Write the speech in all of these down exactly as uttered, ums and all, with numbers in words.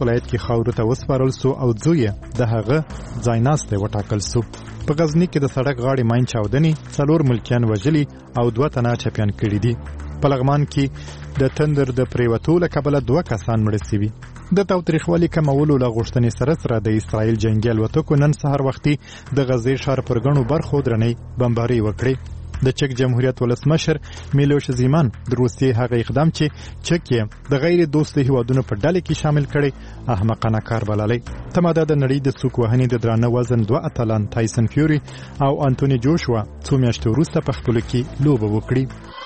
ولایت کې خاورو ته وسپارل سو او زوی د هغه ځایناسته وټاکل سو. په غزنی کې د سړک غاړې ماین چاودنې څلور ملکیان وژلي او دوه تنه چپیان کړي دي. په لغمان کې د تندر د پریوتو له کبله دوه کسان مړه شوي. د تاوتریخوالي کمولو له غوښتنې سره سره د اسرائیل جنګي الوتکو نن سهار وختي د غزې ښار پر ګڼو برخو درنې بمباري وکړې. د چک جمهوریت ولسمشر میلوش زیمان د روسیې هغه اقدام چې چک یې د غیر دوستي هیوادونو په ډله کې شامل کړي احمقانه کار بللی. تماده د نړۍ د څوک وهنې د درانه وزن دوه اتلان تایسن فیوري او انټوني جوشوا څو میاشتې وروسته په خپلو کې لوبه وکړي.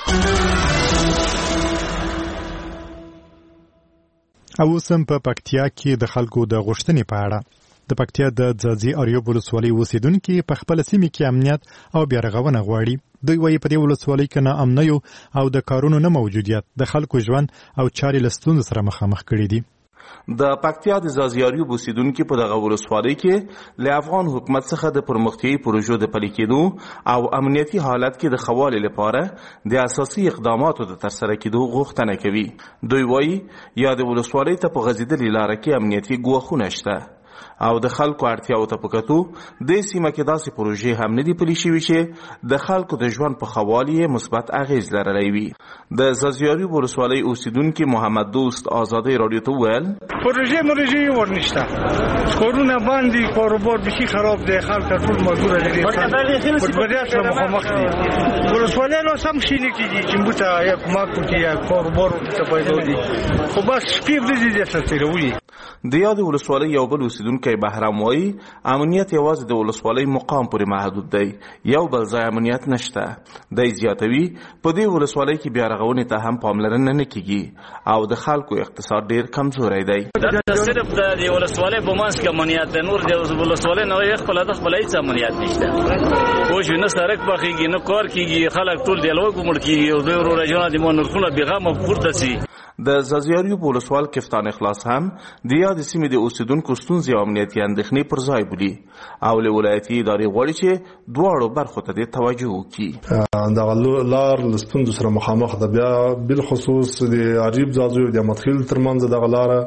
او اوس هم په پکتیا کې د خلکو د غوښتنې په اړه د پکتیا د ځاځي اریوب ولسوالۍ اوسیدونکي په خپل سیمه کې امنیت او بیارغونه غواړي. دوی وايي په دې ولسوالۍ کې نه امنیو او د کارونو نه موجودیت د خلکو ژوند او چارې له ستونزو سره مخامخ کړي دي. د پکتیا د ځاځي اریوب اوسیدونکي په دغه ولسوالۍ کې له افغان حکومت څخه د پرمختیایي پروژو د پلي کېدو او امنیتي حالت کې د ښه والي لپاره د اساسي اقداماتو د ترسره کېدو غوښتنه کوي. دوی وايي یا د ولسوالۍ ته په غځېدلې لاره کې امنیتي ګواښونه شته او د خلکو اړتیاو ته په کتو د سیمه کې داسې پروژې هم نه دي پلي شوي چې د خلکو د ژوند په ښه والي یې مثبت اغېز لرلی وي. د ځاځي اریوب ولسوالۍ اوسیدونکي محمد دوست ازادۍ راډیو ته وویل پروژې مروژې ورنشته، کورونه باندې کاروبار بشي خراب دی، خلک ټول مزدور دي، بدبختیات سره مخامخ دي. ولسوالۍ لا سم شي نه کېږي چې موږ ته یا کمک وکړي یا کاروبار ته پیدا دي، خو بس شپې ورځې دې سره تېروي. د یاد ولسوالۍ یو بل اوسیدونکی بهرام وایي امنیت یوازې د ولسوالۍ مقام پورې محدود دی، یو بل ځای امنیت نشته. دی زیاتوي په دې ولسوالۍ کې بیا رغونې ته هم پاملرنه نه کیږي او د خلکو اقتصاد ډیر کمزوری دی. صرف د دې ولسوالۍ په منځ کې امنیت دی، نور د ولسوالۍ نه خپل د خپل هیڅ امنیت نشته. اوس نه سړک پخېږي نه کار کیږي، خلک ټول د لوګو مړ کیږي او د ورو رجونه د مونږ بېغمه پورته سي. د ځاځي اریوب ولسوال کفتان اخلاص هم د یاد سیمې د اوسیدونکو ستونزې او امنیتي اندېښنې پر ځای بولي او له ولایتي ادارې غواړي چې دواړو برخو ته د توجه وکړي. دغه لار له ستونزو سره مخامخ ده، بیا بالخصوص د اریوب ځاځي او د مدخل ترمنځ دغه لاره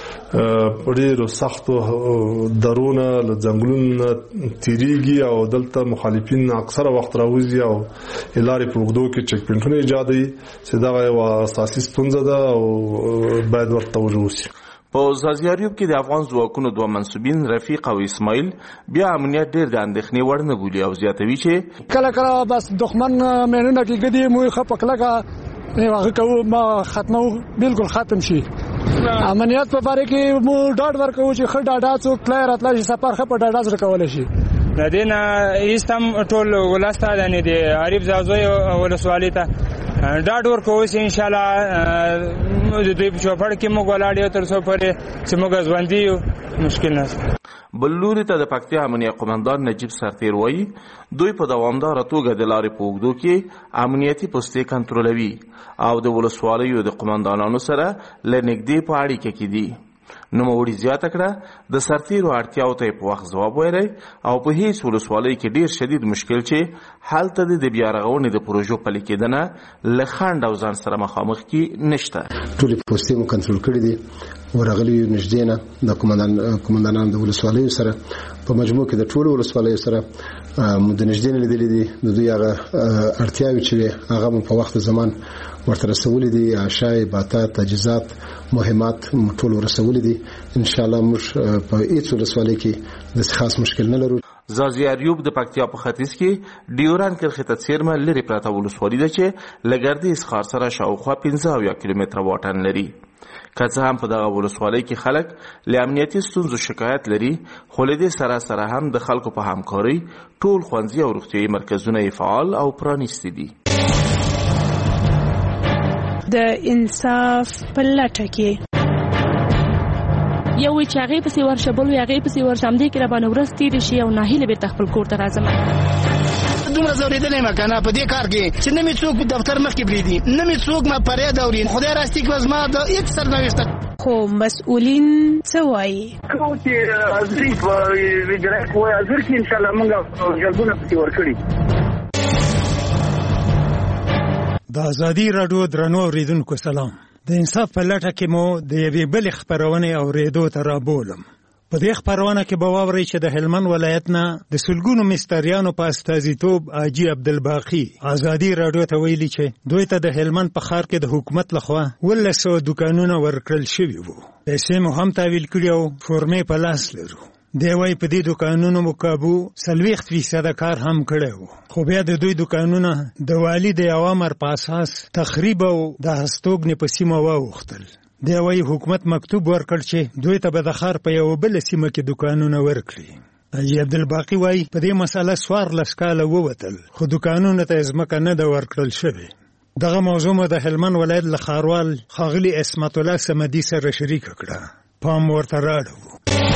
په ډېرو سختو درونه له ځنګلونو تیریږي او دلته مخالفین اکثره وخت راوځي او لارې په اوږدو کې چک پوینټونه ایجادوي چې دغه یوه اساسي ستونزه ده او باید ورته توجه وشي. په ځاځي اریوب کې د افغان ځواکونو دوه منسوبین رفیق او اسماعیل بیا امنیت ډېر د اندېښنې وړ نه بولي او زیاتوي چې کله کله بس دښمن مېنونه کې ګدي مو ښه په کلکه هغه کوو ما ختمو بالکل ختم شي. امنیت په باره کې مو ډاډ ورکوو چې ښه ډاډه څوک تللی راتلی شي سفر ښه په ډاډه سره کولی شي. د دې نه ایست هم ټول ولس ته یعنې د اریوب ځاځي ولسوالۍ ته ډاډ ورکوو چې انشاءالله د دوی په چوپړ کې موږ ولاړ یو تر څو پورې چې موږ ژوندي یو مشکل نشته. بل لوري ته د پکتیا امنیه قومندان نجیب سرتیر وایي دوی په دوامداره توګه د لارې په اوږدو کې امنیتي پوستې کنټرولوي او د ولسوالیو د قومندانانو سره له نږدې په اړیکه کې دي. نوموړي زیاته کړه د سرتیرو اړتیاو ته په وخت ځواب ویلی او په هیڅ ولسوالۍ کې ډیر شدید مشکل چې هلته د بیا رغونې د پروژو پلي کېدنه له خنډ او ځان سره مخامخ کې نشته. ټولې پوستې مو کنټرول کړي دي، ورغلي یو نږدې نه د قومندانانو د ولسوالیو سره په مجموع کې د ټولو ولسوالیو سره مو د نږدې نه لیدلي دي. د دوی هغه اړتیاوې چې وې هغه مو په وخت زمان ورته رسولي دي، اشیاء باتا تجهیزات مهمات ټول ورسولي دي. ان شاء الله موږ په هیڅ ولسوالۍ کې د خاص مشکل نه لرو. ځاځي اریوب د پکتیا په ختیځ کې ډیوران کرښې ته څیرمه لرې پرته ولسوالي ده چې له ګردیز ښار سره شاوخوا پنځه اویا کیلومتره واټن لري. که څه هم په دغه ولسوالۍ کې خلک له امنیتي ستونزو شکایت لري، خو له دې سره سره هم د خلکو په همکارۍ ټول ښوونځي او روغتیایي مرکزونه یې فعال او پرانیستي دي. د انصاف په لټه کې یو وی چې هغې پسې ورشه بل وی هغې پسې ورشه همدې کې راباندې ورځ تېرې شي او ناهیله بېرته خپل کور ته راځم. دومره ځورېدلی یم که نه په دې کار کې چې نه مې څوک دفتر مخکې پرېږدي، نه مې څوک ما فریاد اوري. خدای راستي کړه زما د هېڅ سرنوشته خو مسؤلین څه وایي؟ کوم چې حاضري په وجرایت وایي حاضر کړي انشاءالله موږ جلبونه پسې ورکړي. د ازادي راډیو درنو اورېدونکو سلام. د انصاف په لټه کې مو د یوې بلې خپرونې اورېدو ته رابولم. په دې خپرونه کې به واورئ چې د هلمند ولایت نه د سلګونو مستریانو په استازیتوب حاجي عبدالباقي ازادي راډیو ته ویلي چې دوی ته د هلمند په ښار کې د حکومت لخوا اوولس سوه دوکانونه ورکړل شوي وو. پیسې مو هم تحویل کړي او فورمې په لاس لرو. دی وایي په دې دوکانونو مو کابو څلوېښت فیصده کار هم کړی و، خو بیا د دوی دوکانونه د والي د یو امر په اساس تخریب او د هستوګنې په سیمه واوښتل. دی وایي حکومت مکتوب ورکړ چې دوی ته به د ښار په یوه بله سیمه کې دوکانونه ورکړي. حاجي عبدالباقي وایي په دې مسله څوارلس کاله ووتل، خو دوکانونو ته ځمکه نه ده ورکړل شوې. دغه موضوع مو د هلمند ولایت له ښاروال ښاغلي عصمت الله صمدي سره شریکه کړه. پام ورته راړو.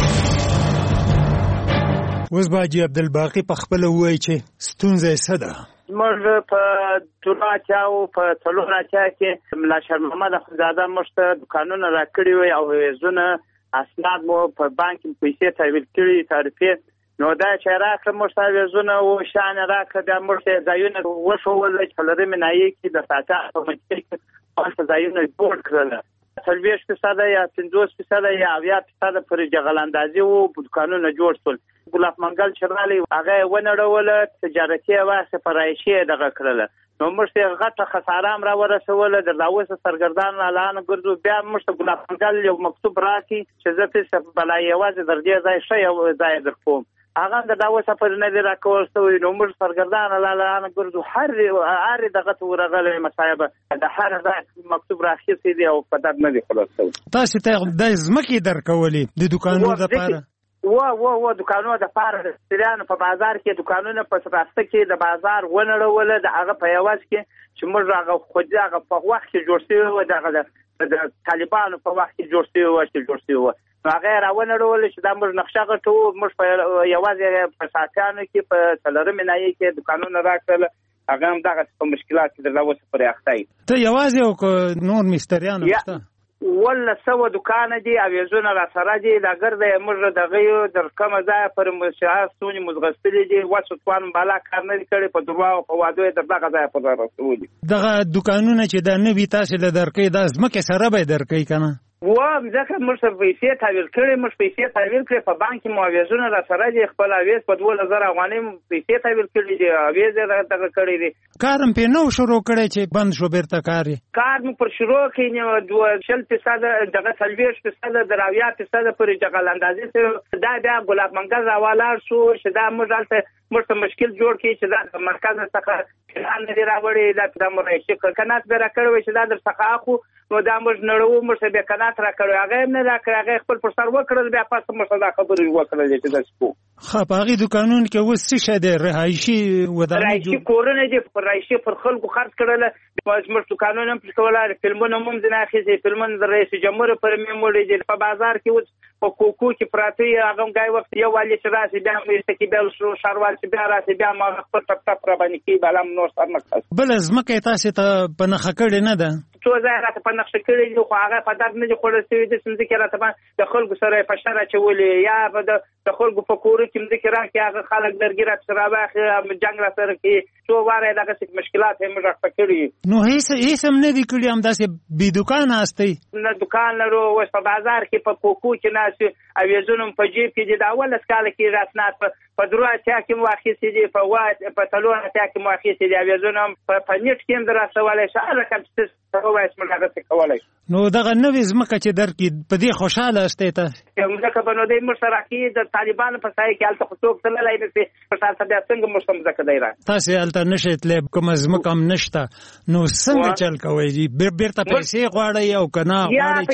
اوس به حاجي عبدالباقي په خپله ووایي چې ستونزه یې څه ده. زموږ په ټولو اچاو په څلور اچا کې ملا شیر محمد اخندزاده موږ ته دوکانونه راکړي وي او هیزونه اسناد مو په بانک کې پیسې تحویل کړي تعرفې. نو دا چې راکړه موږ ته هیزونه او شان راکړه بیا موږ ته ځایونه وښول چې په لرې منایي کې د ساعته په منطقه کې پاس ځایونه جوړ کړل. څلوېښت فیصده یا پنځوس فیصده یا اویا فیصده پورې جغل اندازي وو دوکانونه جوړ شول. ګلاب منګل چې راغلی هغه یې ونړوله، تجارتي واسطه فرایشي یې دغه کړله. نو موږ ته غټه خساره هم راورسوله. د راوسه سرګردان اعلان ګرځو. بیا موږ ته ګلاب منګل یو مکتوب راکړي چې زه پې بلا یوازې در دې ځای ښه یو ځای در کوم. هغه د داوسه پر نه دی راکول شوی. نو موږ سرګردان اعلان ګرځو. هر هر دغه ته ورغلی مصایبه د هر ځای مکتوب راخیستې دی او په دغه نه دی خلاص شوی. تاسو ته د ځمکې درکولې د دوکانونو دپاره؟ و و و دوکانونو د پاره د ستریانو په بازار کې دوکانونه په راسته کې د بازار ونړوله. د هغه په یواز کې چې موږ هغه خو هغه په وخت کې جوړ شوی و، دغه د طالبانو په وخت کې جوړ شوی و چې جوړ شوی و. نو هغه یې راونړوله چې دا موږ نقشه غټو. موږ په یوازې په ساکانو کې په څلورمې ناحیې کې دوکانونه راکړل. هغه هم دغه په مشکلات کې د اوسه پورې اخته یې. ته یوازې او نور مستریان شته؟ ولا سوه دوکان دي اویزونه را سره دي. دا ګرځي موږ دغه یو در کومه ځای پر مشاهد سونی مزغستلي دي. واسو توان بالا کار نه کړي په دروا او په وادو در دغه ځای پر رسولي. دغه دوکانونه چې دا نه وي تاسو له درکې د ځمکې سره به درکې کنه؟ و ځکه موږ سره پیسې تحویل کړې. موږ پیسې تحویل کړې په بانک کې معاوضونه را سره دي. خپل اویز په دوه زره افغانۍ پیسې تحویل کړې دي. اویز یې دغه کړی دي. کار هم پې نو شروع کړی چې بند شو بیرته کار یې؟ کار مو پر شروع کړي. دوه شل فیصده دغه څلوېښت فیصده د اویا فیصده پورې جغل اندازې. دا بیا ګلاب منګل راولاړ شو چې دا موږ هلته موږ ته مشکل جوړ کړي چې دا د مرکز څخه پلان نه دی راوړی. دا د مرایشي کنات به راکړی وی چې دا در څخه اخو. نو دا موږ نړوو. موږ ته بیا کنات راکړی. هغه هم نه راکړی. هغه خپل پر سر وکړل. بیا پس موږ ته دا خبرې وکړلې چې داسې کوو. ښه په هغې دوکانونو کې اوس څه شی دی؟ رهایشي ودانۍ رهایشي کورونه دي. پر رهایشي پر خلکو خرڅ کړله. زموږ دوکانونه هم پرې کوله. فلمونه هم ځینې اخیستي. فلمونه د رئیس جمهور پر میموري دي. په بازار کې اوس په کوکو کې پراته وي. هغه هم ګای وخت یو والي چې راسي بیا هم ویسته کې بیا شو ښاروال چې بیا راسي بیا هم هغه خپل ټپ ټپ راباندې کوي. بیا هم نور سر نه کړي. بله ځمکه یې تاسې ته په نښه کړې نه ده؟ څو ځای راته په نقشه کړي دي خو هغه په درد نه دي خوړل شوي. داسې مځکې راته د خلکو سره یې فشار اچولې. یا به د خلکو په کورو کې مځکې راکړي. هغه خلک لرګي راته راواخلي جنګ را سره کوي. څو واره یې دغسې مشکلات یې موږ راته کړي. نو هېڅ هم نه دي کړي؟ همداسې بې دوکانه هستئ؟ نه دوکان لرو. اوس په بازار کې په کوکو کې ناست یو. اویزونه په جیب کې دي. د اولس کاله کې راسنات په درو اتیا کې مو اخیستې دي. په وا په څلور اتیا کې مو اخیستې دي. اویزونه هم په نیټ کې هم در رسولی شي. هر رقم چې څه ووایاست موږ هغسې کولی شو. نو دغه نوې ځمکه چې درکړي په دې خوشحاله هستئ تاسې؟ ځکه به نو دی موږ سره راکړي. د طالبانو په سایه کې هلته خو څوک تللی نه شي. په هلته بیا څنګه موږ ته مځکه دی راکړي؟ تاسې هلته نه شئ تللی، کومه ځمکه هم نشته. نو څنګه چل کوئ؟ بېرته پیسې غواړئ او که نه غواړئ؟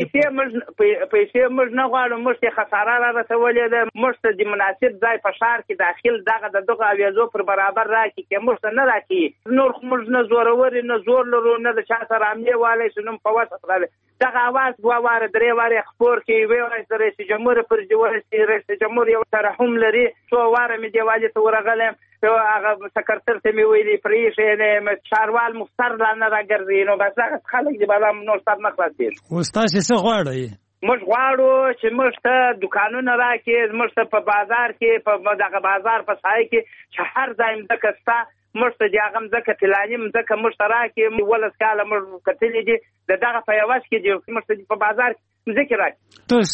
پیسې موږ نه غواړو. موږ ته خساره را رسولې ده. موږ ته د مناسب ځای په ښار کې داخل دغه د دغه اویزو پر برابر راکړي. که موږ ته نه راکړي نور خو موږ نه زورور نه زور لرو نه د چا سره حملې والی شو. نو په وسط راغلی دغه اواز دوه واره درې وارې خپور کوي. ویې وایي د رئیس جمهور پر ورسي. رئیس جمهور یو ترحم لري. څو واره مې دې والي ته ورغلی. هغه سکرتر ته مې ویلي پرېښی نه ښاروال مو سر لا نه راګرځي. نو بس هغه خلک دي بلا نور سر نه خلاصېږي. اوس تاسې څه غواړئ؟ موږ غواړو چې موږ ته دوکانونه راکړي. موږ ته په بازار کې په دغه بازار په سایه کې چې هر ځای مځکه شته مشته دی هغه مځکه فلاني مځکه مشته راکې ولس کاله مړ کتلې دي د دغه په یوه کې دی مشته په بازار مځکه راکې